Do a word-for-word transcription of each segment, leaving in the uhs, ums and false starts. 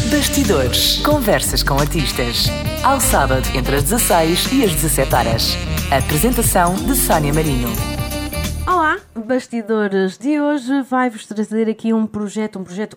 Bastidores. Conversas com artistas. Ao sábado, entre as dezasseis e as dezassete horas. Apresentação de Sónia Marinho. Olá, Bastidores de hoje vai-vos trazer aqui um projeto, um projeto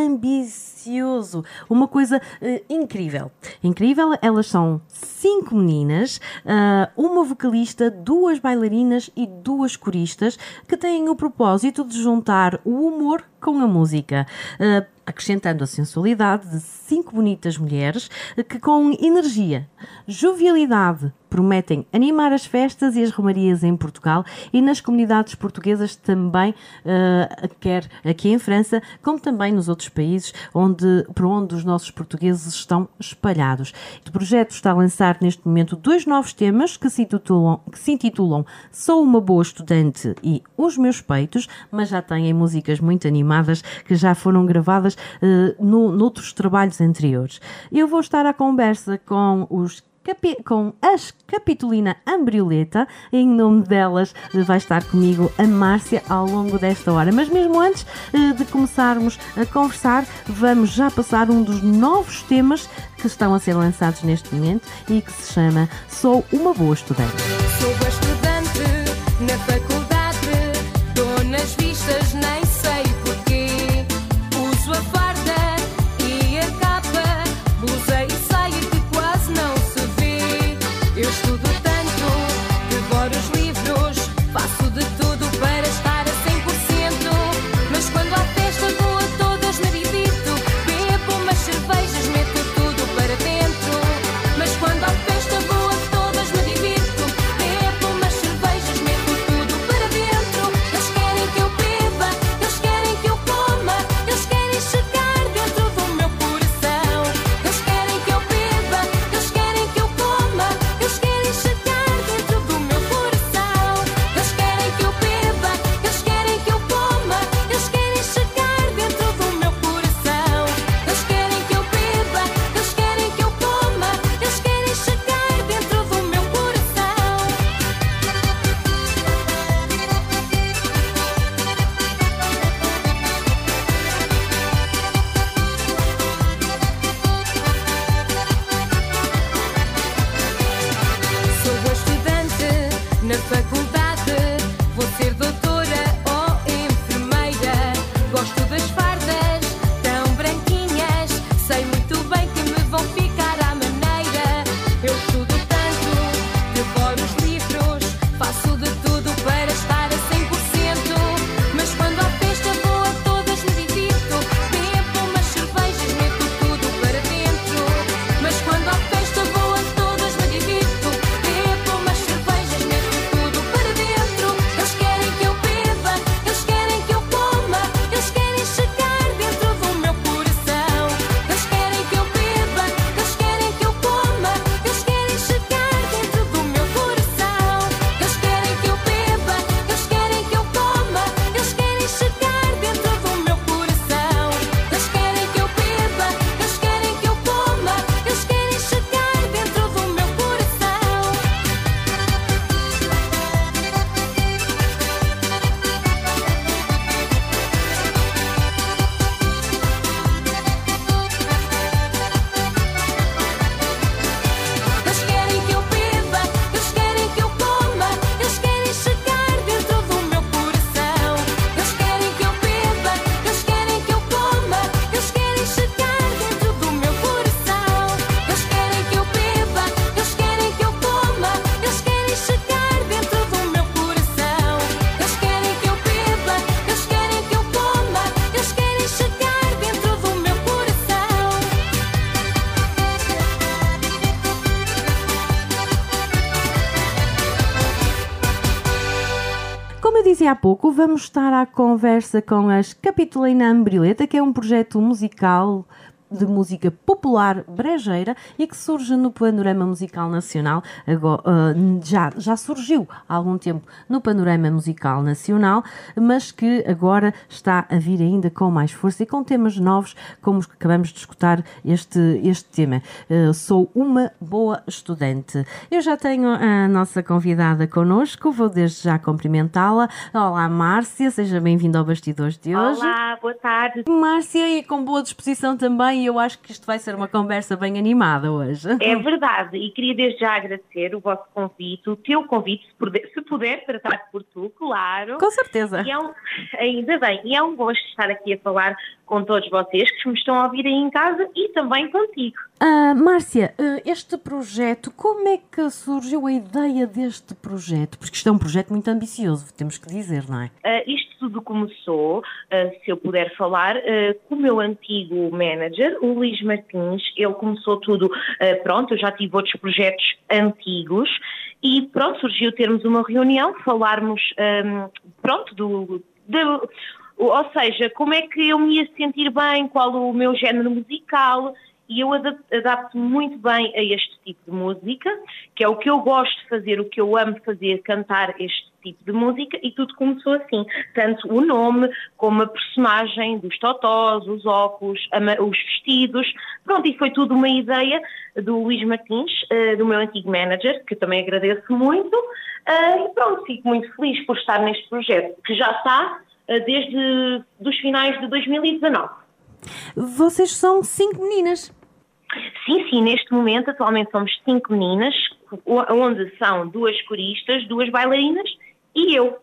ambicioso, uma coisa uh, incrível. Incrível, elas são cinco meninas, uh, uma vocalista, duas bailarinas e duas coristas que têm o propósito de juntar o humor com a música, uh, acrescentando a sensualidade de cinco bonitas mulheres que com energia, jovialidade, prometem animar as festas e as romarias em Portugal e nas comunidades portuguesas também, uh, quer aqui em França, como também nos outros países onde, por onde os nossos portugueses estão espalhados. O projeto está a lançar neste momento dois novos temas que se intitulam, que se intitulam Sou uma Boa Estudante e Os Meus Peitos, mas já têm músicas muito animadas que já foram gravadas uh, no, noutros trabalhos anteriores. Eu vou estar à conversa com os Capi- com as Capitolina Ambrioleta. Em nome delas vai estar comigo a Márcia ao longo desta hora. Mas mesmo antes de começarmos a conversar, vamos já passar um dos novos temas que estão a ser lançados neste momento e que se chama Sou uma Boa Estudante. Sou boa estudante na faculdade, dou nas vistas, nem sei porquê. Uso a farda e a capa, blusa e saia que quase não se vê. Eu estudo tanto, devoro os livros, faço de tudo para estar a cem por cento. Mas quando há festa vou a todas, me divirto, bebo umas cervejas, meto tudo para dentro. Mas quando há festa vou a todas, me divirto, bebo umas cervejas, meto tudo para dentro. Eles querem que eu beba, eles querem que eu coma, eles querem chegar dentro do meu coração. Eles querem que eu beba, eles querem que eu coma, eles querem chegar dentro do meu coração. Eles querem que eu beba, eles querem que eu coma, eles querem chegar dentro do meu coração. Eles querem que eu beba, eles querem que eu coma, eles querem chegar dentro do meu coração. Sou boa estudante na faculdade, vou ser doutora ou enfermeira. Gosto das fardas tão branquinhas, sei muito bem que me vão ficar à maneira. Eu estudo tanto, devoro os livros, faço de tudo para estar a cem por cento. Mas quando há festa vou a todas, me divirto, bebo umas cervejas, meto tudo para dentro. Mas quando há festa vou a todas, me divirto, bebo umas cervejas, meto tudo para dentro. Eles querem que eu beba, eles querem que eu coma, eles querem chegar dentro do meu coração. Eles querem que eu beba, eles querem que eu coma, eles querem chegar dentro do meu coração. Eles querem que eu beba, eles querem que eu coma, eles querem chegar dentro do meu coração. Eles querem que eu beba, eles querem que eu coma, eles querem chegar dentro do meu coração. Eles querem que eu beba, eles querem que eu coma, eles querem chegar dentro do meu coração. Eles querem que eu beba, eles querem que eu coma, eles querem chegar dentro do meu coração. Eles querem que eu beba, eles querem que eu coma, eles querem chegar dentro do meu coração. Eles querem que eu beba, eles querem que eu coma, eles querem chegar dentro do meu coração. Como eu dizia há pouco, vamos estar à conversa com as Capitolina Ambrioleta, que é um projeto musical de música popular brejeira e que surge no panorama musical nacional. Agora, uh, já, já surgiu há algum tempo no panorama musical nacional, mas que agora está a vir ainda com mais força e com temas novos, como os que acabamos de escutar este, este tema. Uh, Sou uma Boa Estudante. Eu já tenho a nossa convidada connosco, vou desde já cumprimentá-la. Olá, Márcia, seja bem-vinda ao Bastidores de hoje. Olá, boa tarde. Márcia, e com boa disposição também, e eu acho que isto vai ser uma conversa bem animada hoje. É verdade, e queria desde já agradecer o vosso convite, o teu convite, se puder, se puder tratar por tu, claro. Com certeza. E é um, ainda bem, e é um gosto estar aqui a falar com todos vocês que me estão a ouvir aí em casa e também contigo. Uh, Márcia, uh, este projeto, como é que surgiu a ideia deste projeto? Porque isto é um projeto muito ambicioso, temos que dizer, não é? Uh, isto tudo começou, uh, se eu puder falar, uh, com o meu antigo manager, o Luís Martins. Ele começou tudo, uh, pronto, eu já tive outros projetos antigos e pronto, surgiu termos uma reunião, falarmos, um, pronto, do... do ou seja, como é que eu me ia sentir bem, qual o meu género musical, e eu adapto muito bem a este tipo de música, que é o que eu gosto de fazer, o que eu amo fazer, cantar este tipo de música, e tudo começou assim, tanto o nome como a personagem dos totós, os óculos, os vestidos, pronto, e foi tudo uma ideia do Luís Martins, do meu antigo manager, que eu também agradeço muito, e pronto, fico muito feliz por estar neste projeto, que já está desde os finais de dois mil e dezanove. Vocês são cinco meninas? Sim, sim, neste momento atualmente somos cinco meninas, onde são duas coristas, duas bailarinas e eu.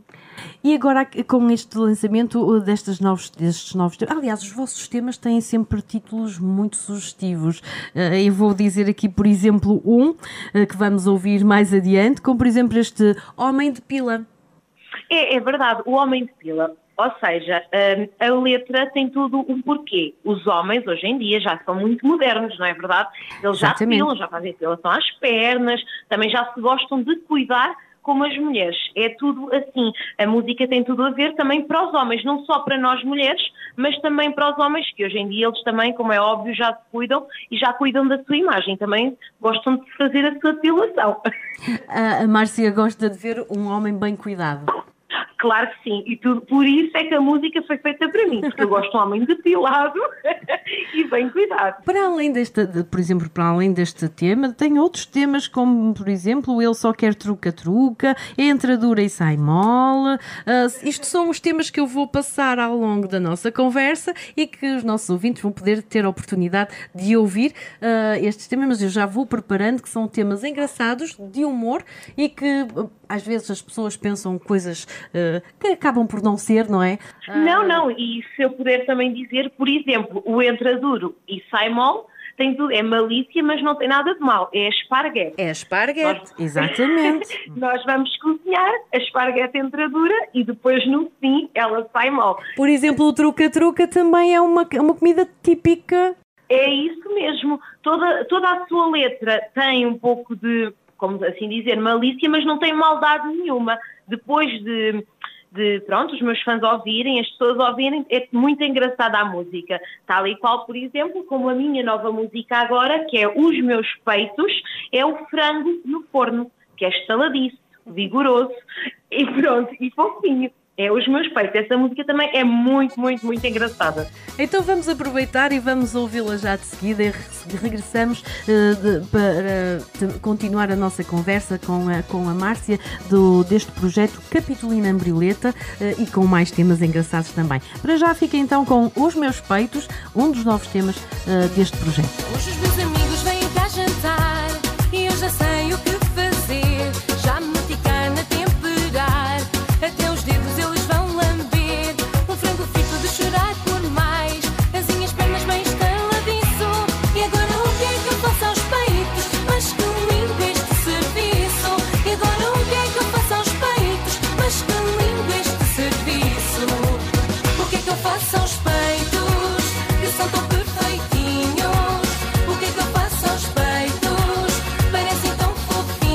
E agora com este lançamento destes novos, destes novos temas, aliás, os vossos temas têm sempre títulos muito sugestivos. Eu vou dizer aqui, por exemplo, um que vamos ouvir mais adiante, como por exemplo este Homem de Pila. É, é verdade, o Homem de Pila, ou seja, a, a letra tem tudo um porquê. Os homens, hoje em dia, já são muito modernos, não é verdade? Eles já se pilam, já fazem depilação às pernas, também já se gostam de cuidar como as mulheres. É tudo assim. A música tem tudo a ver também para os homens, não só para nós mulheres, mas também para os homens, que hoje em dia eles também, como é óbvio, já se cuidam e já cuidam da sua imagem. Também gostam de fazer a sua depilação. A Márcia gosta de ver um homem bem cuidado. Claro que sim, e tudo, por isso é que a música foi feita para mim, porque eu gosto de um homem depilado e bem cuidado. Para além deste, de, por exemplo, para além deste tema, tem outros temas como, por exemplo, Ele Só Quer Truca-Truca, Entra Dura e Sai Mole. Uh, isto são os temas que eu vou passar ao longo da nossa conversa e que os nossos ouvintes vão poder ter a oportunidade de ouvir uh, estes temas, mas eu já vou preparando que são temas engraçados, de humor e que uh, às vezes as pessoas pensam coisas uh, que acabam por não ser, não é? Não, não, e se eu puder também dizer, por exemplo, o Entra Duro e Sai Mole, tem tudo, é malícia, mas não tem nada de mal, é esparguete. É esparguete, Nós... exatamente. Nós vamos cozinhar, a esparguete entra dura e depois no fim ela sai mole. Por exemplo, o truca-truca também é uma, uma comida típica. É isso mesmo, toda, toda a sua letra tem um pouco de, como assim dizer, malícia, mas não tem maldade nenhuma. Depois de, de, pronto, os meus fãs ouvirem, as pessoas ouvirem, é muito engraçada a música. Tal e qual, por exemplo, como a minha nova música agora, que é Os Meus Peitos, é o frango no forno, que é estaladiço, vigoroso e pronto, e fofinho. É Os Meus Peitos. Essa música também é muito, muito, muito engraçada. Então vamos aproveitar e vamos ouvi-la já de seguida e regressamos uh, de, para de continuar a nossa conversa com a, com a Márcia do, deste projeto Capitolina Ambrioleta uh, e com mais temas engraçados também. Para já fica então com Os Meus Peitos, um dos novos temas uh, deste projeto. Hoje os meus amigos vêm cá jantar e eu já sei o que fazer. Já me meti cá na temperar, até os dedos eles vão lamber. Um frango frito de chorar por mais, as minhas pernas bem estaladiço. E agora o que é que eu faço aos peitos? Mas que lindo este serviço. E agora o que é que eu faço aos peitos? Mas que lindo este serviço. O que é que eu faço aos peitos? Que são tão perfeitinhos. O que é que eu faço aos peitos? Parecem tão fofinhos.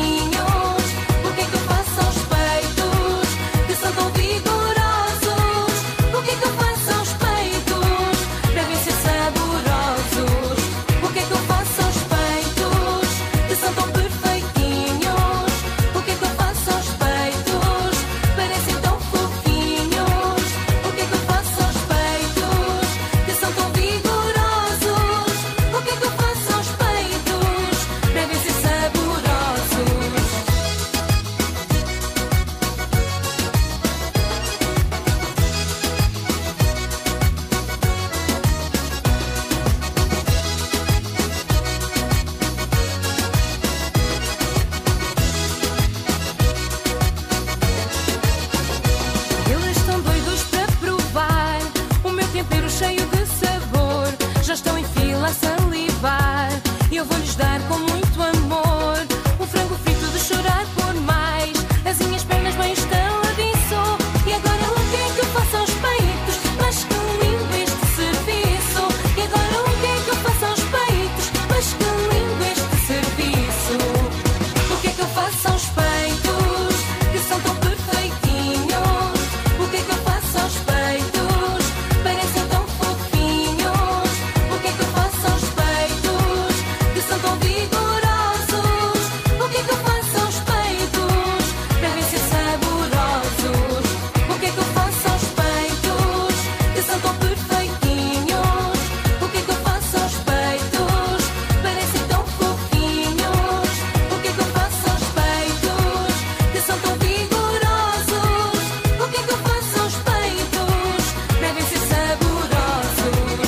eu vou lhes dar com muito amor. Um frango frito de chorar por mais. As minhas pernas bem estão a disso. E agora o que é que eu faço aos peitos? Mas que lindo este serviço. E agora o que é que eu faço aos peitos? Mas que lindo este serviço. O que é que eu faço aos peitos? Que são tão perfeitinhos. O que é que eu faço aos peitos? Parecem tão fofinhos. O que é que eu faço aos peitos? Que são tão vigorosos. O que é que eu faço aos peitos? Devem ser saborosos. O que é que eu faço aos peitos? Que são tão perfeitinhos. O que é que eu faço aos peitos? Parecem tão fofinhos. O que é que eu faço aos peitos? Que são tão vigorosos. O que é que eu faço aos peitos? Devem ser saborosos.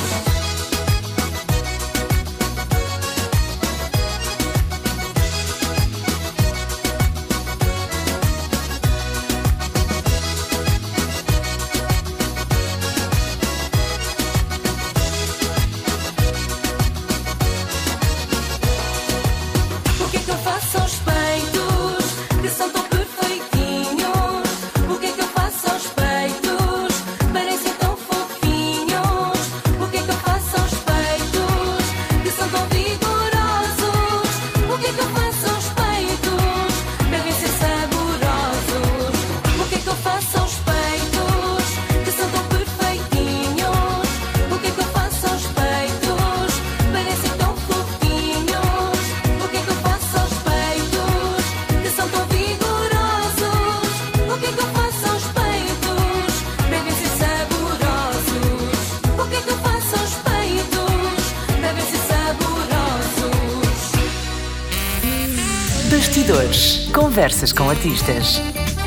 O que é que eu faço aos peitos? Que são tão perfeitinhos. O que é que eu faço aos peitos? Parecem tão fofinhos. O que é que eu faço aos peitos? Que são tão vigorosos. O que é que eu faço aos peitos? Devem ser saborosos. O que é que eu faço aos peitos? Que são tão perfeitinhos. O que é que eu faço aos peitos? Parecem tão fofinhos. O que é que eu faço aos peitos? Que são tão vigorosos. O que é que eu faço aos peitos? Devem ser saborosos. O que é que eu faço aos peitos? Devem ser saborosos. Bastidores. Conversas com artistas.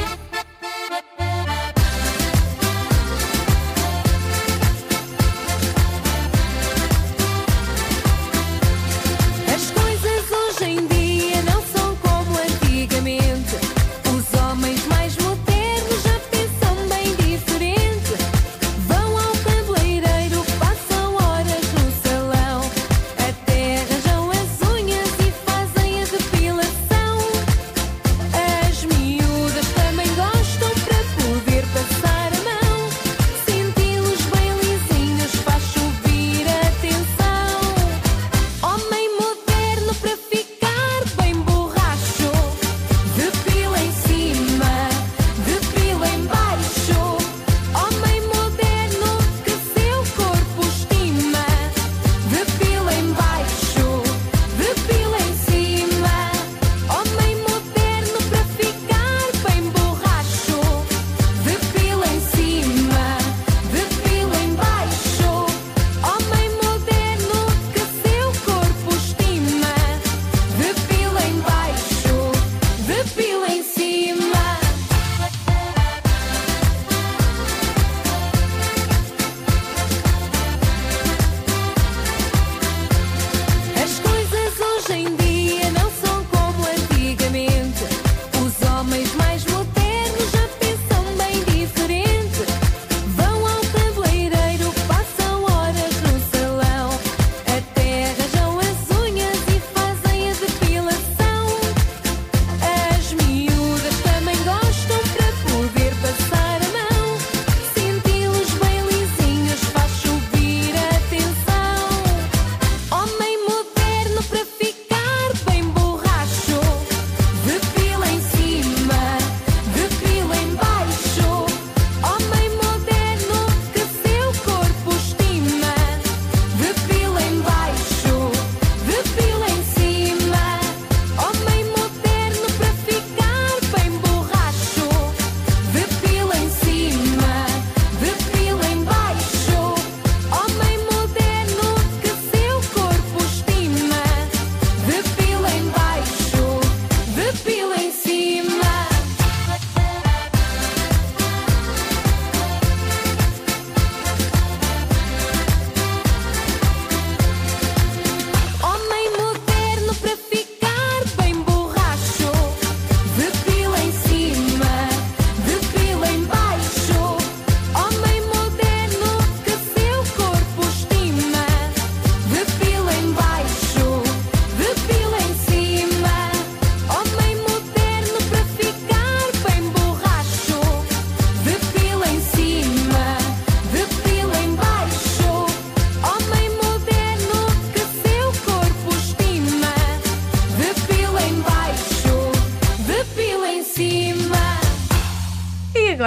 As coisas hoje em dia não são como antigamente. Os homens mais modernos já pensam bem diferente. Vão ao cabeleireiro, passam horas no salão. Até arranjam as unhas e fazem a depilação. As miúdas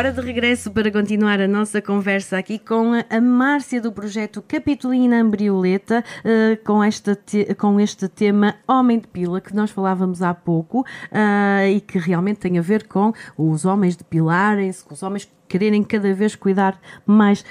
agora de regresso para continuar a nossa conversa aqui com a Márcia do projeto Capitolina Ambrioleta, uh, com, esta te- com este tema Homem de Pila, que nós falávamos há pouco, uh, e que realmente tem a ver com os homens depilarem-se, com os homens quererem cada vez cuidar mais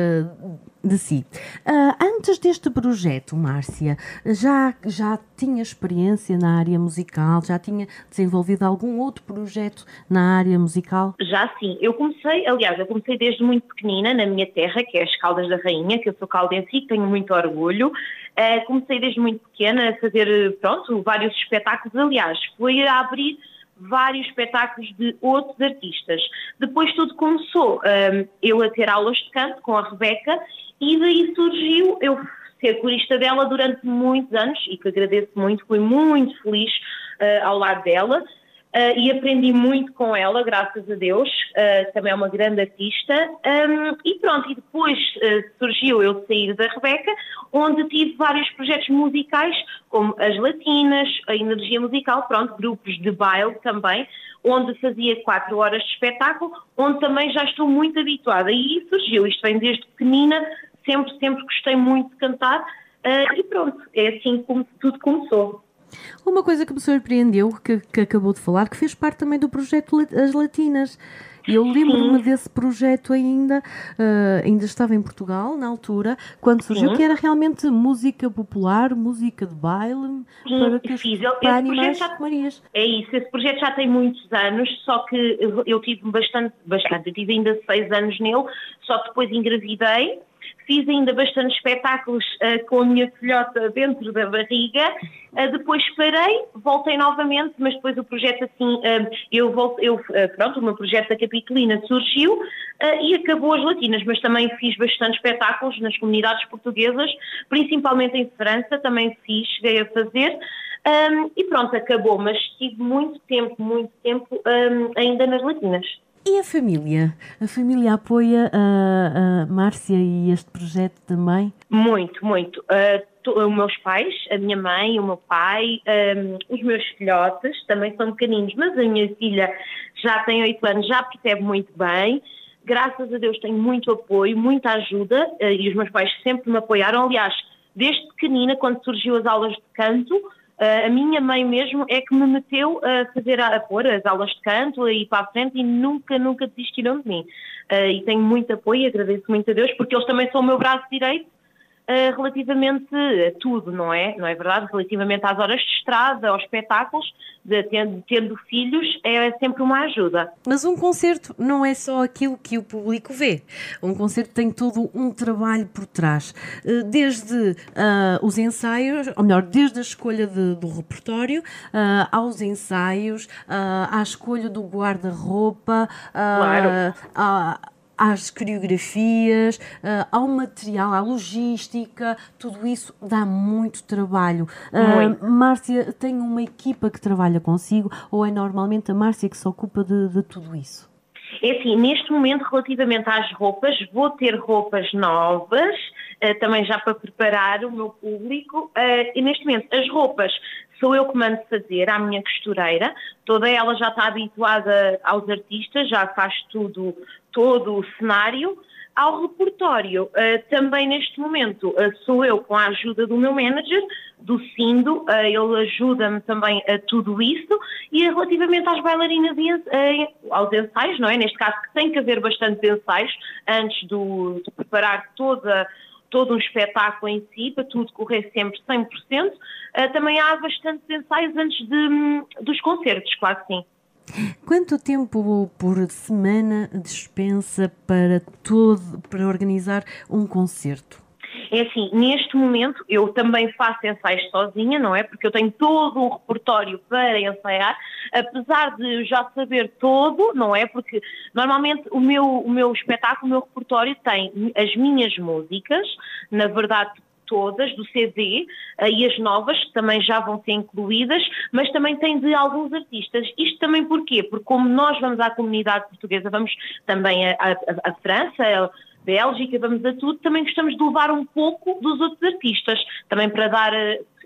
uh, de si. Uh, antes deste projeto, Márcia, já, já tinha experiência na área musical? Já tinha desenvolvido algum outro projeto na área musical? Já sim. Eu comecei, aliás, eu comecei desde muito pequenina na minha terra, que é as Caldas da Rainha, que eu sou caldense e tenho muito orgulho. Uh, comecei desde muito pequena a fazer, pronto, vários espetáculos. Aliás, foi a abrir vários espetáculos de outros artistas. Depois tudo começou, um, eu a ter aulas de canto com a Rebeca, e daí surgiu eu ser corista dela durante muitos anos, e que agradeço muito, fui muito feliz uh, ao lado dela. Uh, e aprendi muito com ela, graças a Deus, uh, também é uma grande artista, um, e pronto, e depois uh, surgiu eu sair da Rebeca, onde tive vários projetos musicais, como as Latinas, a Energia Musical, pronto, grupos de baile também, onde fazia quatro horas de espetáculo, onde também já estou muito habituada, e surgiu, isto vem desde pequenina, sempre, sempre gostei muito de cantar, uh, e pronto, é assim como tudo começou. Uma coisa que me surpreendeu, que, que acabou de falar, que fez parte também do projeto As Latinas. Eu lembro-me desse projeto ainda, uh, ainda estava em Portugal, na altura, quando surgiu, Sim. que era realmente música popular, música de baile, Sim, para, que fiz. Os, para animar as já, Marias. É isso, esse projeto já tem muitos anos, só que eu, eu tive bastante, bastante, eu tive ainda seis anos nele, só que depois engravidei. Fiz ainda bastante espetáculos uh, com a minha filhota dentro da barriga, uh, depois parei, voltei novamente, mas depois o projeto assim, uh, eu voltei, eu, uh, pronto, o meu projeto da Capitolina surgiu uh, e acabou as Latinas, mas também fiz bastante espetáculos nas comunidades portuguesas, principalmente em França, também fiz, cheguei a fazer, um, e pronto, acabou, mas tive muito tempo, muito tempo um, ainda nas Latinas. E a família? A família apoia a, a Márcia e este projeto também? Muito, muito. Uh, to, os meus pais, a minha mãe, o meu pai, um, os meus filhotes também são pequeninos, mas a minha filha já tem oito anos, já percebe muito bem. Graças a Deus tenho muito apoio, muita ajuda, uh, e os meus pais sempre me apoiaram. Aliás, desde pequenina, quando surgiu as aulas de canto, Uh, a minha mãe mesmo é que me meteu a fazer, a, a pôr as aulas de canto, a ir para a frente, e nunca, nunca desistiram de mim. Uh, e tenho muito apoio e agradeço muito a Deus, porque eles também são o meu braço direito uh, relativamente a tudo, não é? Não é verdade? Relativamente às horas de estrada, aos espetáculos, de, tendo, tendo filhos, é sempre uma ajuda. Mas um concerto não é só aquilo que o público vê. Um concerto tem todo um trabalho por trás. Desde uh, os ensaios, ou melhor, desde a escolha de, do repertório, uh, aos ensaios, uh, à escolha do guarda-roupa, uh, Claro. a às coreografias, uh, ao material, à logística, tudo isso dá muito trabalho. Uh, Márcia, tem uma equipa que trabalha consigo, ou é normalmente a Márcia que se ocupa de, de tudo isso? É assim, neste momento, relativamente às roupas, vou ter roupas novas, uh, também já para preparar o meu público, uh, e neste momento as roupas sou eu que mando fazer, à minha costureira, toda ela já está habituada aos artistas, já faz tudo, todo o cenário. Ao repertório, uh, também neste momento uh, sou eu com a ajuda do meu manager, do Cindo, uh, ele ajuda-me também a tudo isso, e relativamente às bailarinas e uh, aos ensaios, não é? Neste caso que tem que haver bastantes ensaios antes do, de preparar toda todo um espetáculo em si, para tudo correr sempre cem por cento. Uh, também há bastantes ensaios antes de, dos concertos, claro que sim. Quanto tempo por semana dispensa para, todo, para organizar um concerto? É assim, neste momento eu também faço ensaios sozinha, não é? Porque eu tenho todo um repertório para ensaiar, apesar de já saber todo, não é? Porque normalmente o meu, o meu espetáculo, o meu repertório tem as minhas músicas, na verdade todas, do C D, e as novas que também já vão ser incluídas, mas também tem de alguns artistas. Isto também porquê? Porque como nós vamos à comunidade portuguesa, vamos também à, à, à França, a Bélgica, vamos a tudo, também gostamos de levar um pouco dos outros artistas, também para dar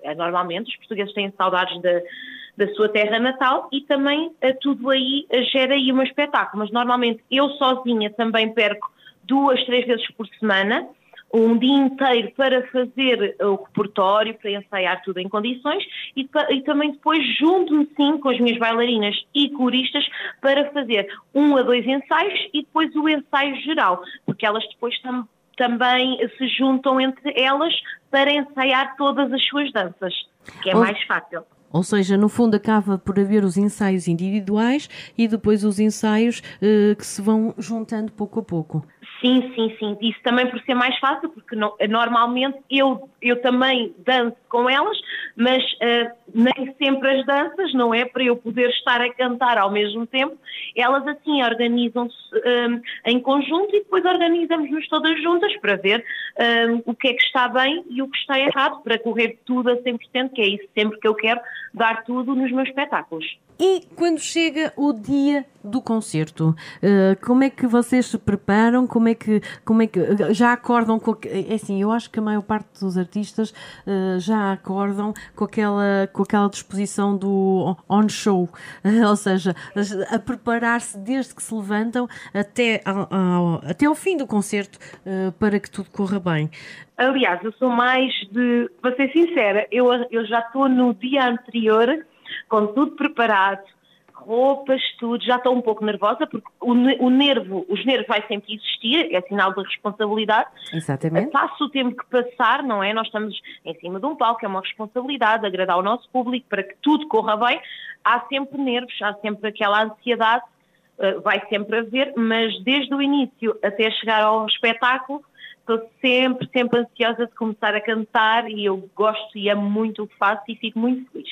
porque normalmente os portugueses têm saudades da, da sua terra natal e também uh, tudo aí uh, gera aí um espetáculo, mas normalmente eu sozinha também perco duas, três vezes por semana, um dia inteiro para fazer o repertório, para ensaiar tudo em condições e, e também depois junto-me sim com as minhas bailarinas e coristas para fazer um a dois ensaios e depois o ensaio geral, porque elas depois tam, também se juntam entre elas para ensaiar todas as suas danças, que é Ou... mais fácil. Ou seja, no fundo acaba por haver os ensaios individuais e depois os ensaios eh, que se vão juntando pouco a pouco. Sim, sim, sim. Isso também por ser mais fácil, porque no, normalmente eu, eu também danço com elas, mas uh, nem sempre as danças, não é? Para eu poder estar a cantar ao mesmo tempo, elas assim organizam-se um, em conjunto e depois organizamos-nos todas juntas para ver um, o que é que está bem e o que está errado, para correr tudo a cem por cento, que é isso sempre que eu quero, dar tudo nos meus espetáculos. E quando chega o dia do concerto, uh, como é que vocês se preparam? Como é que, como é que já acordam com... É assim, eu acho que a maior parte dos artistas uh, já acordam com aquela, com aquela disposição do on-show, uh, ou seja, a preparar-se desde que se levantam até ao, ao, até ao fim do concerto uh, para que tudo corra bem. Aliás, eu sou mais de... Para ser sincera, eu, eu já estou no dia anterior com tudo preparado, roupas, tudo, já estou um pouco nervosa porque o, o nervo, os nervos vai sempre existir, é sinal de responsabilidade. Exatamente. Passa o tempo que passar, não é? Nós estamos em cima de um palco, é uma responsabilidade, agradar ao nosso público para que tudo corra bem. Há sempre nervos, há sempre aquela ansiedade, vai sempre haver, mas desde o início até chegar ao espetáculo, estou sempre, sempre ansiosa de começar a cantar e eu gosto e amo muito o que faço e fico muito feliz.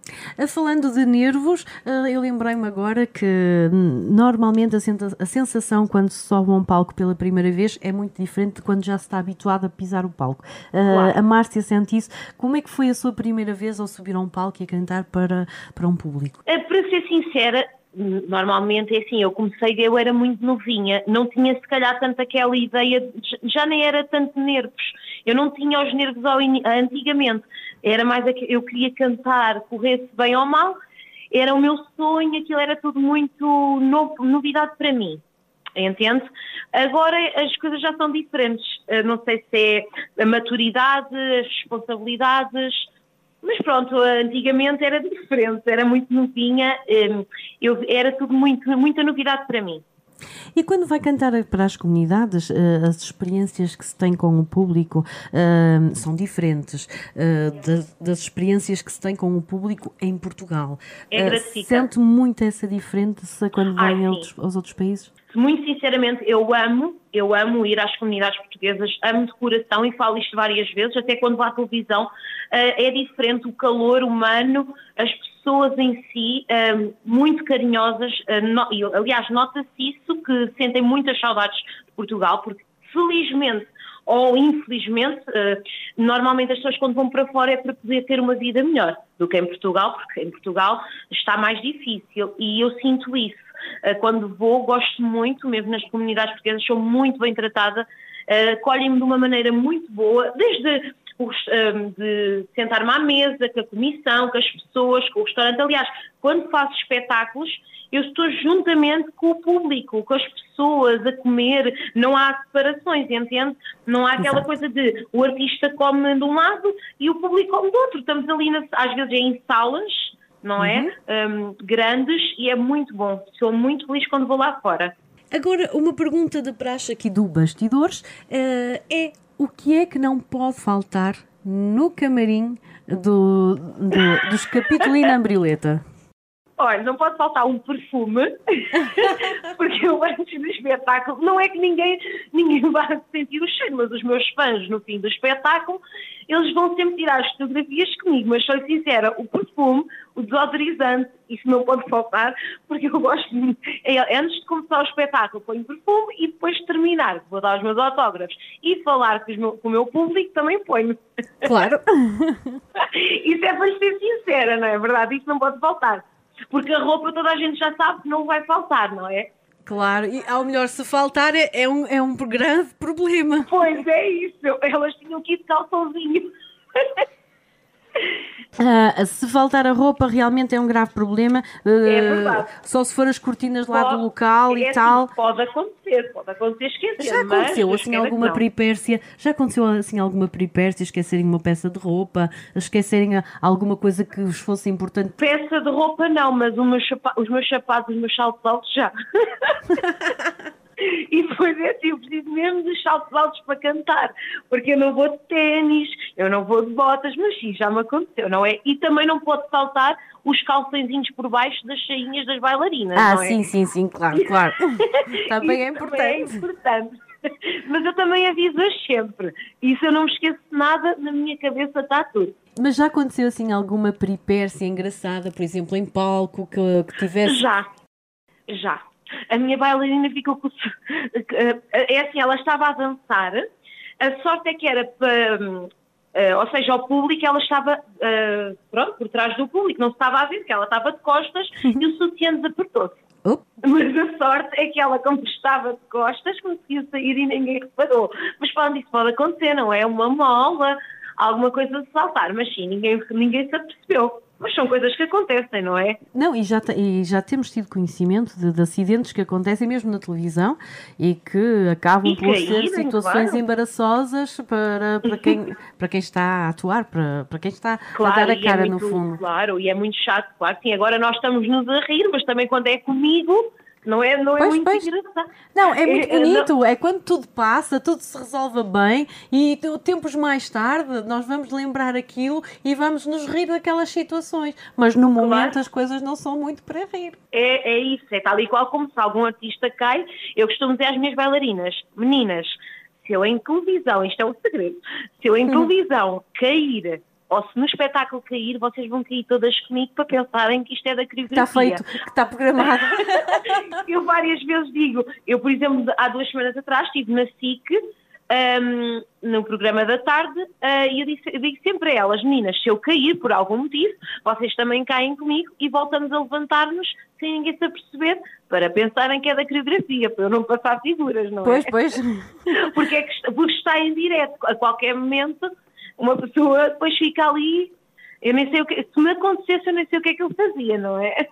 Falando de nervos, eu lembrei-me agora que normalmente a sensação quando se sobe a um palco pela primeira vez é muito diferente de quando já se está habituado a pisar o palco. Claro. A Márcia sente isso. Como é que foi a sua primeira vez ao subir a um palco e a cantar para, para um público? Para ser sincera, normalmente é assim, eu comecei, eu era muito novinha, não tinha se calhar tanto aquela ideia, de, já nem era tanto nervos, eu não tinha os nervos ao in, antigamente, era mais, eu queria cantar, corresse bem ou mal, era o meu sonho, aquilo era tudo muito novo, novidade para mim, entende? Agora as coisas já são diferentes, não sei se é a maturidade, as responsabilidades. Mas pronto, antigamente era diferente, era muito novinha, eu, era tudo muito, muita novidade para mim. E quando vai cantar para as comunidades, as experiências que se tem com o público são diferentes das experiências que se tem com o público em Portugal. É gratificante. Sente muito essa diferença quando vai Ai, aos, aos outros países? Muito sinceramente, eu amo, eu amo ir às comunidades portuguesas, amo de coração e falo isto várias vezes, até quando vou à televisão, é diferente o calor humano, as pessoas em si, muito carinhosas, aliás, nota-se isso, que sentem muitas saudades de Portugal, porque felizmente ou infelizmente, normalmente as pessoas quando vão para fora é para poder ter uma vida melhor do que em Portugal, porque em Portugal está mais difícil e eu sinto isso. Quando vou, gosto muito, mesmo nas comunidades portuguesas, sou muito bem tratada, acolhem-me de uma maneira muito boa, desde os, de sentar-me à mesa, com a comissão, com as pessoas, com o restaurante. Aliás, quando faço espetáculos, eu estou juntamente com o público, com as pessoas, a comer, não há separações, entende? Não há aquela coisa de o artista come de um lado e o público come do outro. Estamos ali, nas, às vezes, em salas, não é? Uhum. Um, grandes, e é muito bom. Sou muito feliz quando vou lá fora. Agora, uma pergunta de praxe aqui do Bastidores uh, é o que é que não pode faltar no camarim do, do, dos Capitolina Ambrioleta? Olha, não pode faltar um perfume, porque eu antes do espetáculo, não é que ninguém, ninguém vá sentir o cheiro, mas os meus fãs no fim do espetáculo, eles vão sempre tirar as fotografias comigo, mas sou sincera, o perfume, o desodorizante, isso não pode faltar, porque eu gosto muito, é, antes de começar o espetáculo ponho perfume e depois de terminar, vou dar os meus autógrafos e falar com, os meu, com o meu público também ponho. Claro. Isso é para ser sincera, não é verdade? Isso não pode faltar. Porque a roupa toda a gente já sabe que não vai faltar, não é? Claro, e ao melhor se faltar é, é, um, é um grande problema. Pois é isso, elas tinham que ir de calçãozinho. Uh, se faltar a roupa realmente é um grave problema. Uh, É verdade. Só se for as cortinas lá Pode- do local é e assim, tal. Pode acontecer, pode acontecer esquecer. Já aconteceu mas assim espero alguma que não. peripécia? Já aconteceu assim alguma peripécia? Esquecerem uma peça de roupa? Esquecerem a- alguma coisa que vos fosse importante? Peça de roupa não, mas os meus, chapa- os meus sapatos, os meus saltos altos já. E depois é assim, eu preciso mesmo de saltos altos para cantar, porque eu não vou de ténis, eu não vou de botas, mas sim, já me aconteceu, não é? E também não pode saltar os calçõezinhos por baixo das sainhas das bailarinas, Ah, não é? sim, sim, sim, claro, claro. Também é Isso importante. Também é importante. Mas eu também aviso-as sempre. E se eu não me esqueço de nada, na minha cabeça está tudo. Mas já aconteceu assim alguma peripécia engraçada, por exemplo, em palco, que, que tivesse... Já, já. A minha bailarina ficou com... É assim, ela estava a dançar. A sorte é que era para... Uh, ou seja, ao público ela estava uh, pronto, por trás do público, não se estava a ver, que ela estava de costas e o sutiã desapertou-se. Oh. Mas a sorte é que ela, como estava de costas, conseguiu sair e ninguém reparou. Mas pronto, isso pode acontecer, não é? Uma mola, alguma coisa de saltar, mas sim, ninguém, ninguém se apercebeu. Mas são coisas que acontecem, não é? Não, e já, te- e já temos tido conhecimento de, de acidentes que acontecem mesmo na televisão e que acabam E por ser caírem, situações claro. embaraçosas para, para, quem, para quem está a atuar, para, para quem está Claro, a dar a e cara é no muito, fundo. Claro, e é muito chato, claro. Sim, agora nós estamos-nos a rir, mas também quando é comigo, não é, não é Pois, muito pois. engraçado. Não, é muito É, é, não- bonito, é quando tudo passa, tudo se resolve bem e te- tempos mais tarde nós vamos lembrar aquilo e vamos nos rir daquelas situações. Mas no momento as coisas não são muito para rir. É, é isso, é tal e qual como se algum artista cai. Eu costumo dizer às minhas bailarinas, meninas, se eu em televisão, isto é um segredo, se eu em televisão cair, ou se no espetáculo cair, vocês vão cair todas comigo para pensarem que isto é da coreografia. Está feito, que está programado. Eu várias vezes digo, eu por exemplo, há duas semanas atrás estive na S I C, um, no programa da tarde, uh, e eu, disse, eu digo sempre a elas, meninas, se eu cair por algum motivo, vocês também caem comigo e voltamos a levantar-nos sem ninguém se aperceber, para pensarem que é da coreografia, para eu não passar figuras, não Pois, é? pois. Porque, é que, está- porque está em direto, a qualquer momento uma pessoa depois fica ali, eu nem sei o que, se me acontecesse eu nem sei o que é que eu fazia, não é?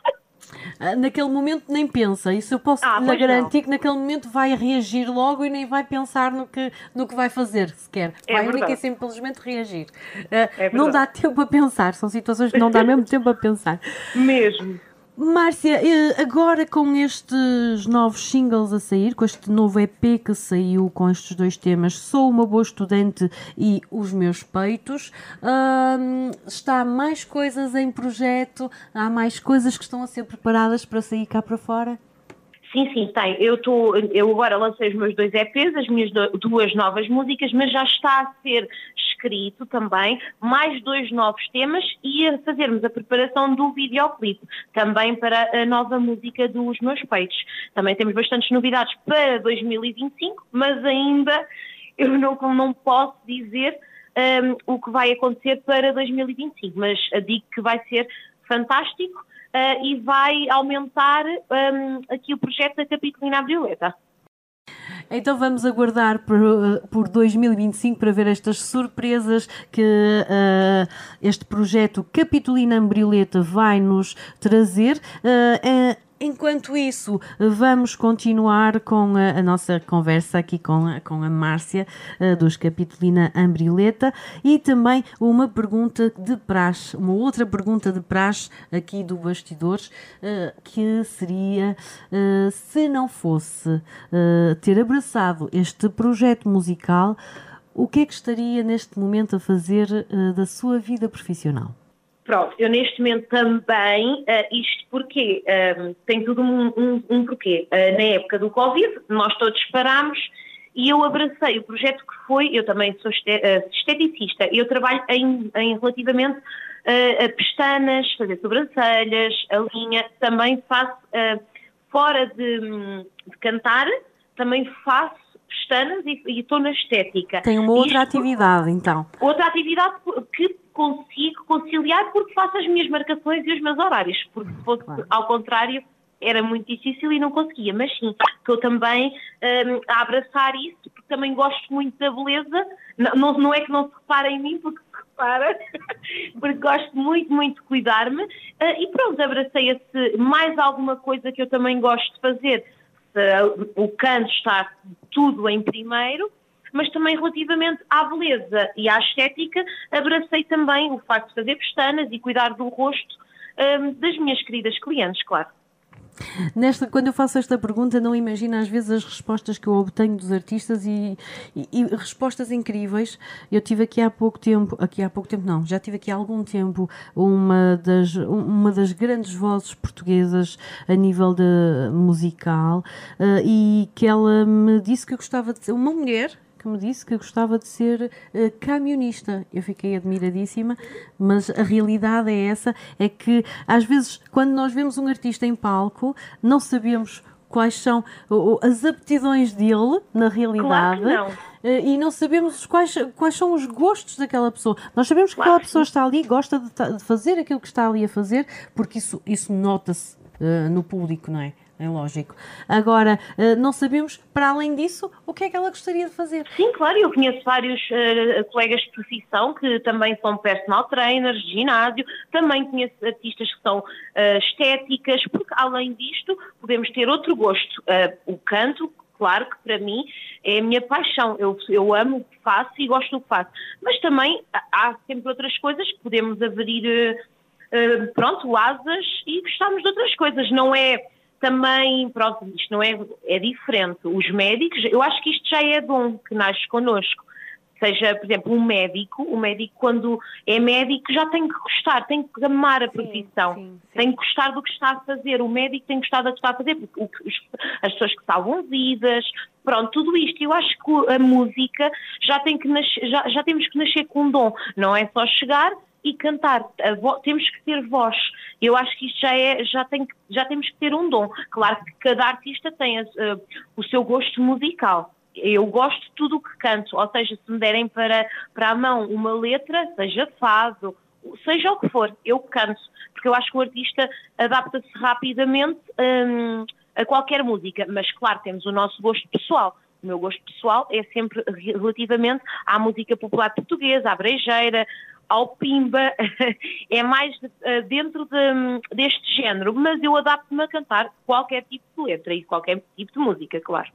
Ah, naquele momento nem pensa, isso eu posso Ah, lhe pois garantir que naquele momento vai reagir logo e nem vai pensar no que, no que vai fazer sequer. É Vai única e verdade. simplesmente reagir. Ah, É não dá verdade. tempo a pensar, são situações que não dá mesmo tempo a pensar. Mesmo. Márcia, eh, agora com estes novos singles a sair, com este novo E P que saiu com estes dois temas, Sou uma Boa Estudante e Os Meus Peitos, hum, está mais coisas em projeto? Há mais coisas que estão a ser preparadas para sair cá para fora? Sim, sim, tem. Eu, tô, eu agora lancei os meus dois E Ps, as minhas do- duas novas músicas, mas já está a ser escrito também mais dois novos temas e a fazermos a preparação do videoclipe, também para a nova música dos Meus Peitos. Também temos bastantes novidades para dois mil e vinte e cinco, mas ainda eu não, não posso dizer hum, o que vai acontecer para dois mil e vinte e cinco, mas digo que vai ser fantástico. Uh, e vai aumentar um, aqui o projeto da Capitolina Abrioleta. Então vamos aguardar por, por dois mil e vinte e cinco para ver estas surpresas que uh, este projeto Capitolina Abrioleta vai nos trazer. Uh, uh, Enquanto isso, vamos continuar com a, a nossa conversa aqui com a, com a Márcia, uh, dos Capitolina Abrioleta, e também uma pergunta de praxe, uma outra pergunta de praxe aqui do Bastidores, uh, que seria, uh, se não fosse uh, ter abraçado este projeto musical, o que é que estaria neste momento a fazer uh, da sua vida profissional? Pronto, eu neste momento também, uh, isto porque um, tem tudo um, um, um porquê. Uh, na época do Covid, nós todos parámos e eu abracei o projeto que foi, eu também sou esteticista, eu trabalho em, em relativamente uh, a pestanas, fazer sobrancelhas, a linha, também faço, uh, fora de, de cantar, também faço pestanas e estou na estética. Tem uma outra Isto, atividade, então. Outra atividade que consigo conciliar porque faço as minhas marcações e os meus horários, porque se fosse Claro. ao contrário era muito difícil e não conseguia, mas sim, estou também um, a abraçar isso, porque também gosto muito da beleza, não, não, não é que não se repara em mim, porque para, porque gosto muito, muito de cuidar-me. Uh, e pronto, abracei esse, mais alguma coisa que eu também gosto de fazer. Uh, o canto está tudo em primeiro, mas também relativamente à beleza e à estética, abracei também o facto de fazer pestanas e cuidar do rosto um, das minhas queridas clientes, claro. Nesta, quando eu faço esta pergunta, não imagino às vezes as respostas que eu obtenho dos artistas e, e, e respostas incríveis. Eu tive aqui há pouco tempo, aqui há pouco tempo não, já tive aqui há algum tempo uma das, uma das grandes vozes portuguesas a nível de musical uh, e que ela me disse que eu gostava de ser uma mulher, que me disse que gostava de ser uh, camionista. Eu fiquei admiradíssima, mas a realidade é essa, é que às vezes quando nós vemos um artista em palco, não sabemos quais são uh, as aptidões dele na realidade. Claro que não. Uh, e não sabemos quais, quais são os gostos daquela pessoa. Nós sabemos que Claro aquela que pessoa sim. está ali, gosta de, de fazer aquilo que está ali a fazer, porque isso, isso nota-se uh, no público, não é? É lógico. Agora, não sabemos, para além disso, o que é que ela gostaria de fazer. Sim, claro, eu conheço vários uh, colegas de profissão que também são personal trainers de ginásio, também conheço artistas que são uh, estéticas, porque além disto podemos ter outro gosto. Uh, o canto, claro que para mim é a minha paixão, eu, eu amo o que faço e gosto do que faço, mas também há sempre outras coisas que podemos abrir, uh, uh, pronto, asas e gostarmos de outras coisas, não é... Também, pronto, isto não é, é diferente. Os médicos, eu acho que isto já é dom que nasce connosco. Seja, por exemplo, um médico, o médico quando é médico já tem que gostar, tem que amar a profissão, sim, sim, sim. Tem que gostar do que está a fazer, o médico tem que gostar do que está a fazer, porque as pessoas que salvam vidas, pronto, tudo isto. Eu acho que a música já, tem que nascer, já, já temos que nascer com um dom, não é só chegar e cantar, vo- temos que ter voz. Eu acho que isto já é, já, tem, já temos que ter um dom. Claro que cada artista tem uh, o seu gosto musical. Eu gosto de tudo o que canto, ou seja, se me derem para, para a mão uma letra, seja fado, seja o que for, eu canto, porque eu acho que o artista adapta-se rapidamente um, a qualquer música, mas claro, temos o nosso gosto pessoal. O meu gosto pessoal é sempre relativamente à música popular portuguesa, à brejeira, ao pimba, é mais uh, dentro de, deste género, mas eu adapto-me a cantar qualquer tipo de letra e qualquer tipo de música, claro.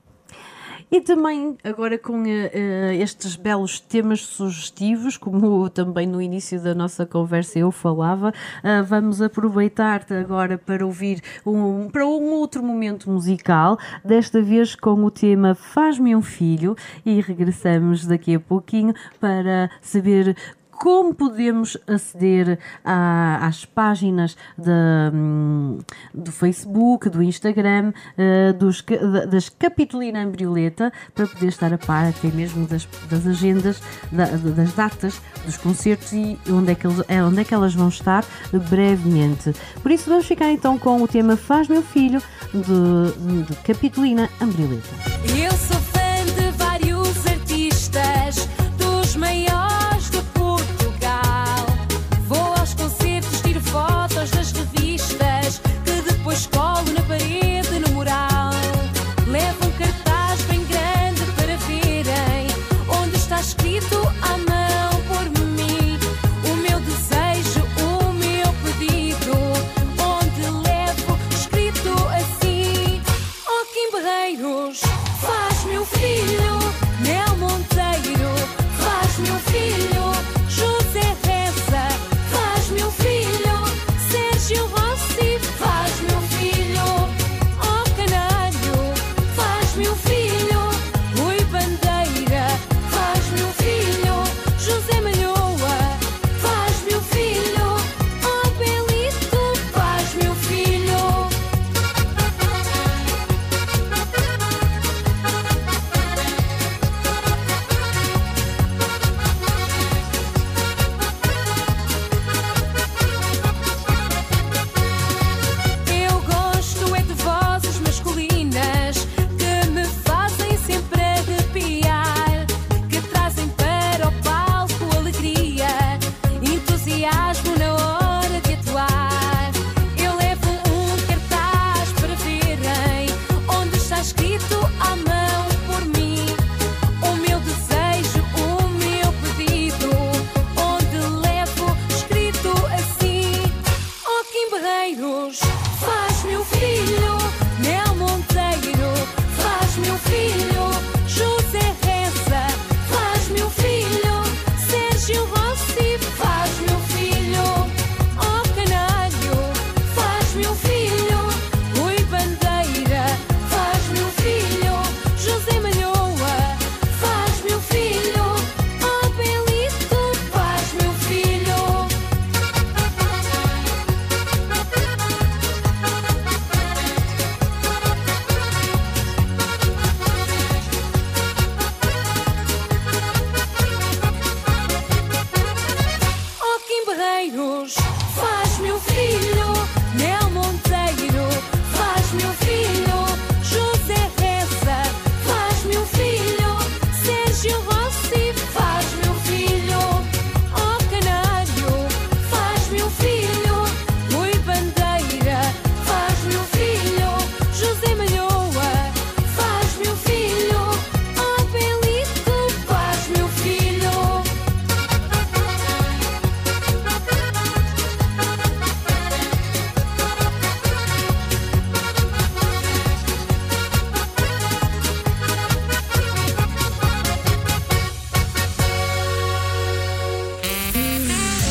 E também, agora com uh, estes belos temas sugestivos, como também no início da nossa conversa eu falava, uh, vamos aproveitar agora para ouvir um, para um outro momento musical, desta vez com o tema Faz-me um Filho, e regressamos daqui a pouquinho para saber como podemos aceder a, às páginas de, um, do Facebook, do Instagram, uh, dos, das Capitolina Ambrioleta, para poder estar a par até mesmo das, das agendas, da, das datas dos concertos e onde é, que eles, onde é que elas vão estar brevemente. Por isso vamos ficar então com o tema Faz Meu Filho, de, de Capitolina Ambrioleta. Eu sou fã de vários artistas, dos maiores de Portugal. Vou aos concertos, tiro fotos das revistas, que depois colo na parede, no mural. Levo um cartaz bem grande para verem, onde está escrito à mão por mim o meu desejo, o meu pedido, onde levo escrito assim: ó Kim Barreiros, faz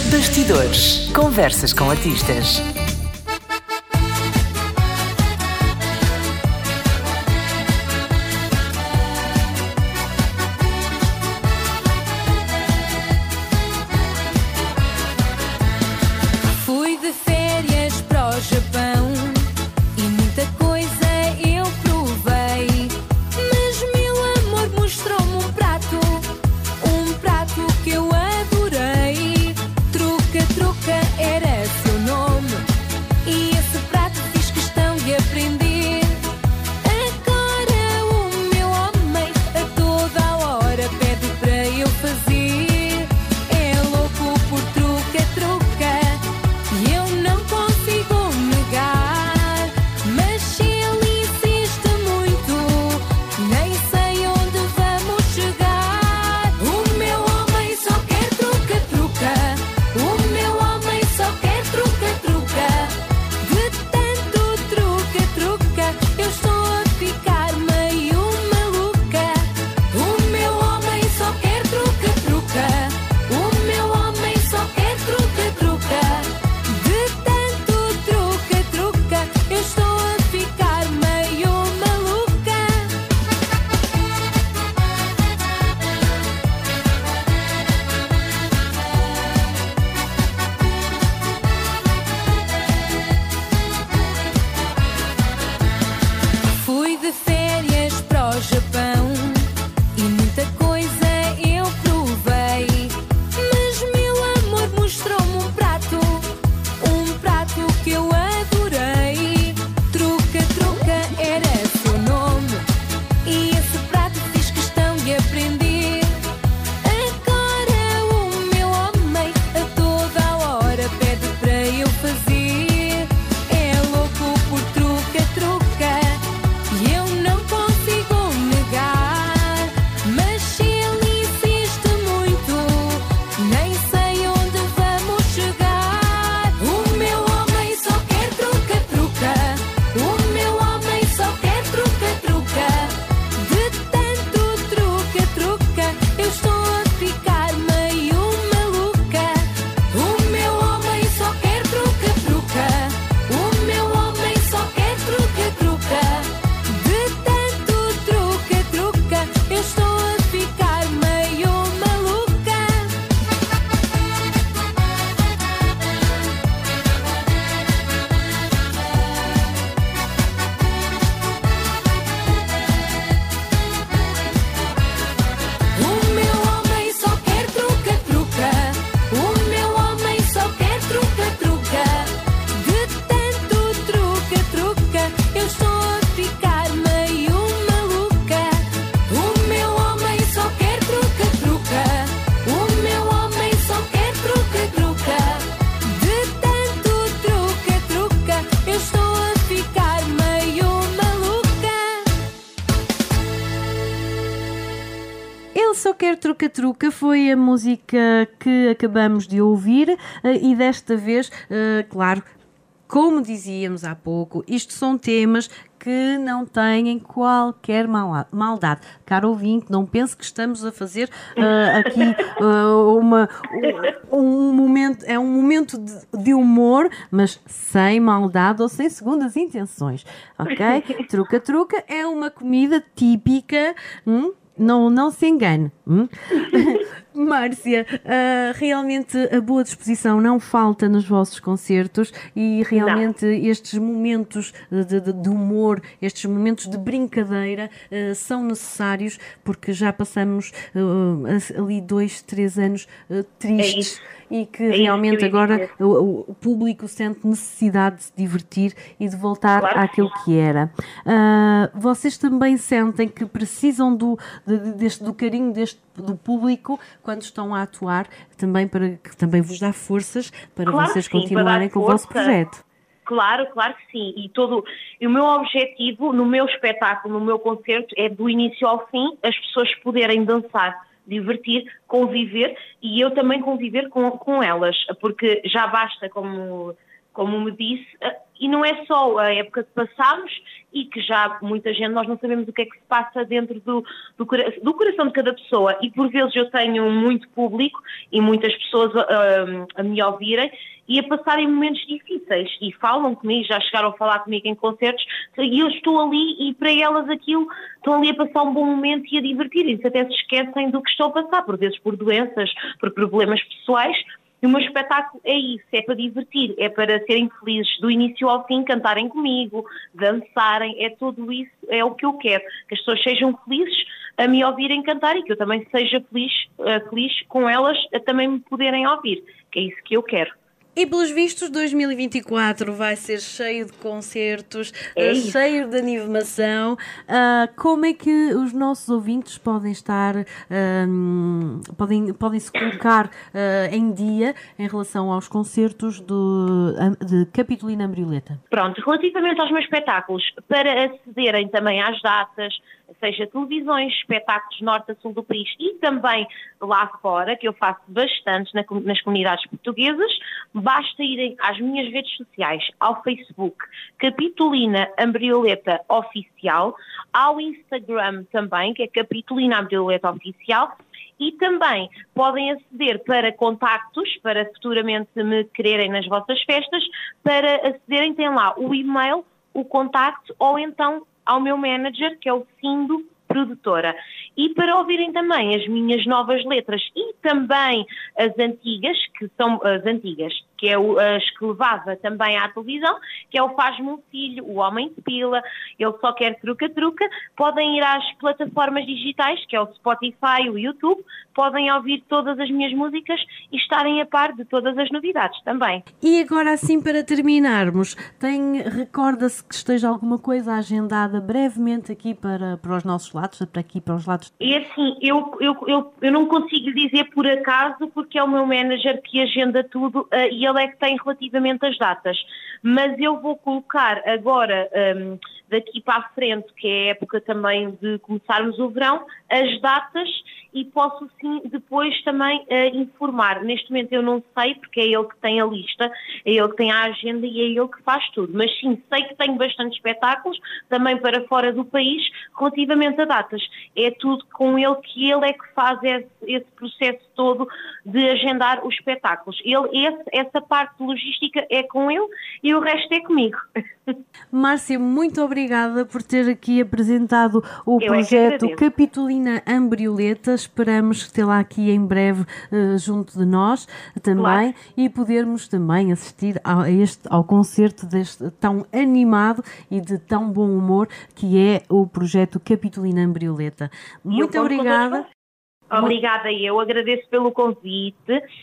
Bastidores. Conversas com artistas. Fui de férias para o Japão e muita coisa eu provei. Mas meu amor mostrou-me um prato, um prato que eu adorei. Truca, truca era seu nome e esse prato fiz questão de aprender. Agora o meu homem a toda a hora pede para eu fazer. É louco por truca, truca. E eu não consigo negar, mas ele insiste muito, nem sei onde vamos chegar. O meu homem só quer truca, truca. O meu homem só quer truca, truca. De tanto truca, truca, eu estou a ficar meio maluca. O meu homem só quer truca, truca. O meu homem só quer truca, truca. De tanto truca, truca, eu estou a ficar meio maluca. Fui de férias para o Japão e muita coisa eu provei. Mas meu amor mostrou-me um prato, um prato que eu adorei. Truca, truca era seu nome e esse prato fiz questão de aprender. Agora o meu homem a toda a hora pede para eu fazer. É louco por truca, truca. E eu não consigo negar, mas ele insiste muito, nem sei onde vamos chegar. O meu homem só quer truca, truca. O meu homem só quer truca, truca. De tanto truca, truca, eu estou a ficar meio maluca. O meu homem só quer truca, truca. O meu homem só quer truca, truca. De tanto truca, truca, eu estou a ficar meio maluca. O meu homem só quer truca, truca. O meu homem só quer truca, truca. De tanto truca, truca, eu estou a ficar meio maluca. O meu homem só quer truca, truca. O meu homem só quer truca, truca. De tanto truca, truca, eu estou a ficar meio maluca. Ele Só Quer Truca Truca foi a música que acabamos de ouvir eh, e desta vez, eh, claro, como dizíamos há pouco, isto são temas que não têm qualquer mala- maldade. Caro ouvinte, não pense que estamos a fazer eh, aqui eh, uma, um, um momento, é um momento de, de humor, mas sem maldade ou sem segundas intenções, ok? Truca Truca é uma comida típica, hum? Não, não se engane. Hum? Márcia, uh, realmente a boa disposição não falta nos vossos concertos e realmente não. Estes momentos de, de, de humor, estes momentos de brincadeira uh, são necessários porque já passamos uh, ali dois, três anos uh, tristes é e que é realmente que agora o, o público sente necessidade de se divertir e de voltar claro àquilo que era. Uh, vocês também sentem que precisam do, de, deste, do carinho deste, do público quando estão a atuar, também para que também vos dá forças para claro vocês sim, continuarem com força. O vosso projeto. Claro, claro que sim. E, todo, e o meu objetivo no meu espetáculo, no meu concerto, é do início ao fim as pessoas poderem dançar, divertir, conviver e eu também conviver com, com elas, porque já basta, como, como me disse, E não é só a época que passámos e que já muita gente, nós não sabemos o que é que se passa dentro do, do, do coração de cada pessoa, e por vezes eu tenho muito público e muitas pessoas uh, a me ouvirem e a passarem momentos difíceis e falam comigo, já chegaram a falar comigo em concertos e eu estou ali e para elas aquilo, estão ali a passar um bom momento e a divertirem-se, até se esquecem do que estão a passar, por vezes por doenças, por problemas pessoais. E o meu espetáculo é isso, é para divertir, é para serem felizes do início ao fim, cantarem comigo, dançarem, é tudo isso, é o que eu quero, que as pessoas sejam felizes a me ouvirem cantar e que eu também seja feliz, uh, feliz com elas a também me poderem ouvir, que é isso que eu quero. E pelos vistos, dois mil e vinte e quatro vai ser cheio de concertos, É cheio de animação. Uh, como é que os nossos ouvintes podem estar, um, podem, podem se colocar uh, em dia em relação aos concertos do, de Capitolina Ambrioleta? Pronto, relativamente aos meus espetáculos, para acederem também às datas, seja televisões, espetáculos norte a sul do país e também lá fora, que eu faço bastante na, nas comunidades portuguesas, basta irem às minhas redes sociais, ao Facebook, Capitolina Ambrioleta Oficial, ao Instagram também, que é Capitolina Ambrioleta Oficial, e também podem aceder para contactos, para futuramente me quererem nas vossas festas, para acederem, tem lá o e-mail, o contacto ou então ao meu manager, que é o Sindo Produtora. E para ouvirem também as minhas novas letras e também as antigas, que são as antigas, que é o, as que levava também à televisão, que é o Faz-me um Filho, o Homem de Pila, Ele Só Quer Truca-Truca, podem ir às plataformas digitais, que é o Spotify, o YouTube, podem ouvir todas as minhas músicas e estarem a par de todas as novidades também. E agora assim, para terminarmos, tem, recorda-se que esteja alguma coisa agendada brevemente aqui para, para os nossos lados, para aqui para os lados? É assim, eu, eu, eu, eu não consigo dizer por acaso, porque é o meu manager que agenda tudo uh, e ele é que tem relativamente as datas. Mas eu vou colocar agora, um, daqui para a frente, que é a época também de começarmos o verão, as datas e posso sim depois também uh, informar. Neste momento eu não sei, porque é ele que tem a lista, é ele que tem a agenda e é ele que faz tudo. Mas sim, sei que tenho bastante espetáculos, também para fora do país, relativamente a datas. É tudo com ele, que ele é que faz esse, esse processo todo de agendar os espetáculos. Ele, esse, essa parte de logística é com ele e o resto é comigo. Márcia, muito obrigada por ter aqui apresentado o Eu projeto é que Capitolina Ambrioleta. Esperamos tê-la aqui em breve uh, junto de nós também, claro, e podermos também assistir a este, ao concerto deste tão animado e de tão bom humor que é o projeto Capitolina Ambrioleta. Muito eu obrigada. Obrigada, eu agradeço pelo convite.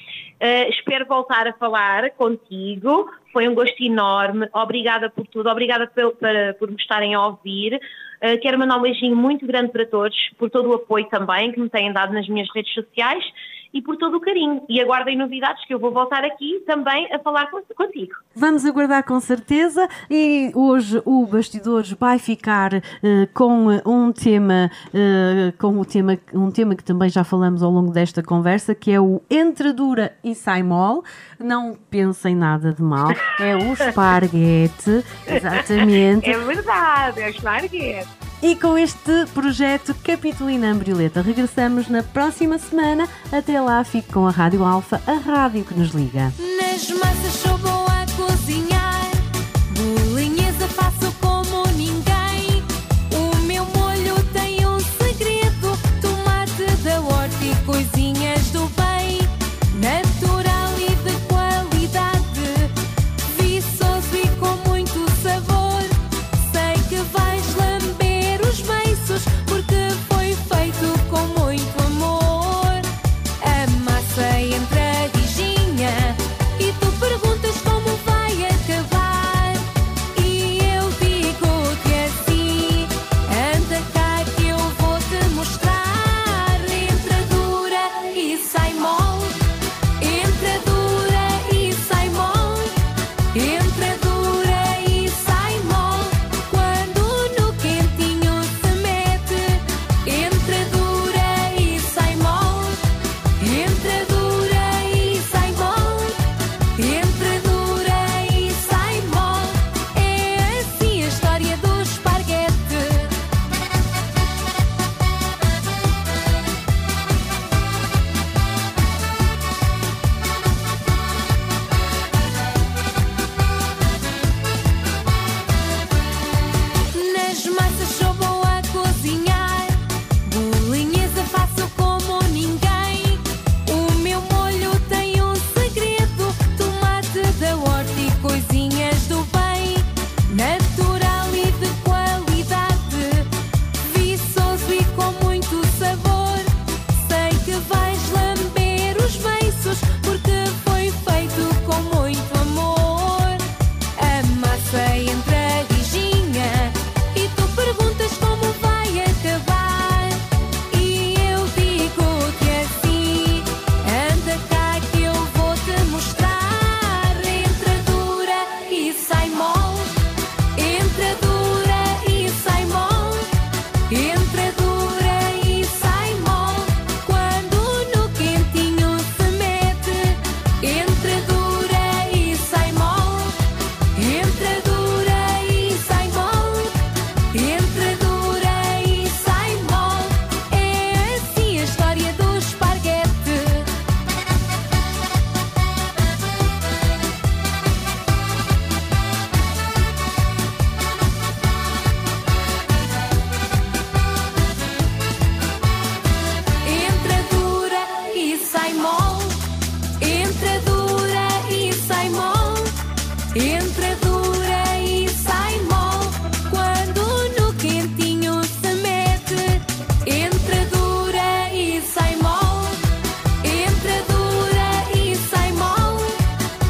Uh, espero voltar a falar contigo. Foi um gosto enorme. Obrigada por tudo. Obrigada por, por, por me estarem a ouvir. Uh, quero mandar um beijinho muito grande para todos, por todo o apoio também que me têm dado nas minhas redes sociais e por todo o carinho. E aguardem novidades, que eu vou voltar aqui também a falar contigo. Vamos aguardar com certeza, e hoje o Bastidores vai ficar uh, com um tema, uh, com o tema, um tema que também já falamos ao longo desta conversa, que é o Entra Dura e Sai Mole. Não pensem nada de mal, é o esparguete, exatamente. É verdade, é o esparguete. E com este projeto Capitolina Ambrioleta regressamos na próxima semana. Até lá, fique com a Rádio Alfa, a rádio que nos liga. Nas massas sou boa a cozinhar, bolinhesa faço como ninguém. O meu molho tem um segredo, tomate da horta e coisinhas do bem. Natural e de qualidade, viçoso e com muito sabor. Sei que vais lamber os beiços, porque foi feito com muito amor. A massa entra rijinha e tu perguntas como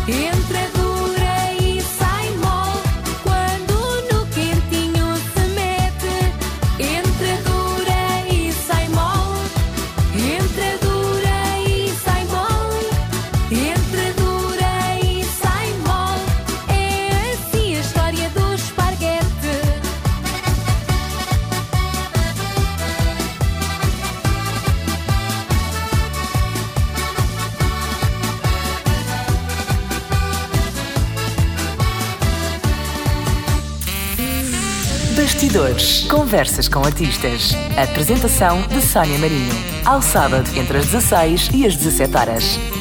entra dura e sai mole. Quando no quentinho se mete, entra dura e sai mole. Entra dura e sai mole. Entra dura e sai mole. É assim a história do esparguete. Bastidores. Conversas com artistas. Apresentação de Sónia Marinho. Ao sábado, entre as dezasseis e as dezassete horas.